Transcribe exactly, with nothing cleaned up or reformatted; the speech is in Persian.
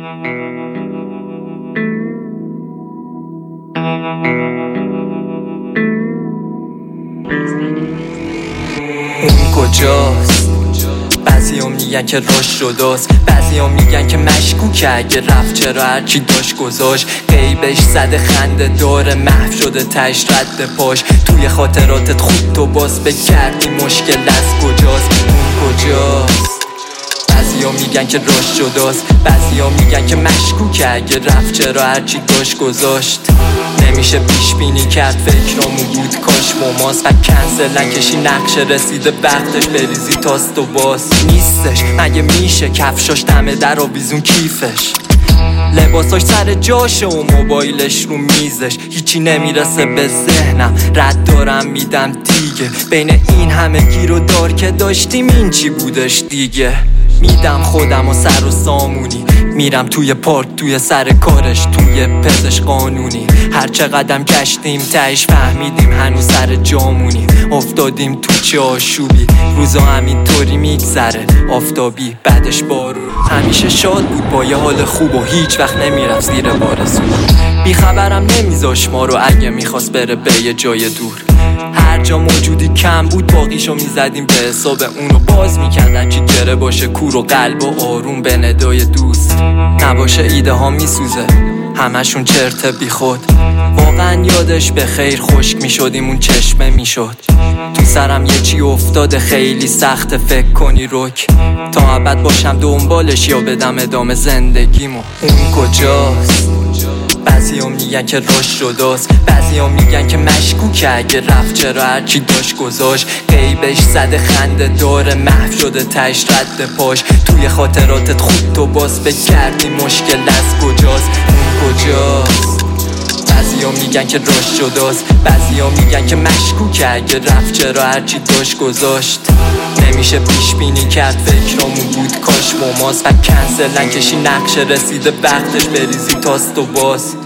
اون کجاست؟ بعضیا میگن که رشد شداست، بعضیا میگن که مشکوکه اگه رفت چرا هرچی داشت گذاشت. غیبش زده خنده داره محو شده تش رد پاش. توی خاطراتت خود تو باز بکردی مشکل از کجاست؟ اون کجاست؟ بعضیا میگن که رشد شداست، بعضیا میگن که مشکوکه اگه رفت چرا هرچی داشت گذاشت. نمیشه پیش بینی کرد فکرامو بود کاش مماست و کنسل نکشی نقشه رسیده وقتش بریزی تاست و باز. نیستش مگه میشه کفشاش دمه در آویزون کیفش، لباساش سر جاشه و موبایلش رو میزش. هیچی نمیرسه به ذهنم رد دارم میدم دیگه. بین این همه گیر و دار که داشتیم این چی بودش دیگه. میدم خودم و سر و سامونی، میرم توی پارک توی سر کارش توی پزش قانونی. هر چه قدم گشتیم تهش فهمیدیم هنوز سر جامونی. افتادیم تو چه آشوبی، روزا همینطوری میگذره آفتابی بعدش بارون. همیشه شاد بود با یه حال خوب و هیچ وقت نمیرفت زیر بارسون. بیخبرم نمیذاش ما رو اگه میخواست بره به یه جای دور. هر جا موجودی کم بود باقیشو میزدیم به حساب اونو باز میکردن چی گره باشه کور و قلب و آروم به ندای دوست. نباشه ایده ها میسوزه همشون چرته بی خود. واقعا یادش به خیر خشک میشدیم اون چشمه میشد. تو سرم یه چی افتاده خیلی سخت فکر کنی رک. تا ابد باشم دنبالش یا بدم ادامه زندگیمو. اون کجاست؟ بعضیا میگن که رشد شداست، بعضیا میگن که مشکوکه اگه رفت چرا هرچی داشت گذاشت. غیبش زده خنده داره محو شده تش رد پاش. توی خاطراتت خود تو باز بکردی مشکل از کجاست؟ اون کجاست؟ بعضیا میگن که رشد شداست، بعضیا میگن که مشکوکه اگه رفت چرا هرچی داشت گذاشت. نمیشه پیش بینی کرد فکرامو بود کاش مماست و کنسل نکشی نقشه رسیده وقتش بریزی تاست و باز.